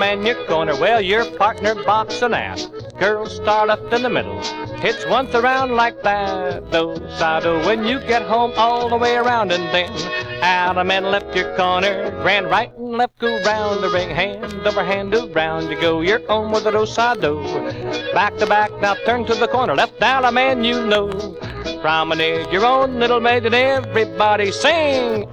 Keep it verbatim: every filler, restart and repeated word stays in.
man your corner. Well, your partner box and ass. Girls start up in the middle. It's once around like that. Do, side, do. When you get home all the way around and then Adam and left your corner. Grand right and left go round the ring. Hand over hand, do round you go. You're home with a do, side, do. Back to back, now turn to the corner. Left Adam and you know. Promenade your own little maid and everybody sing.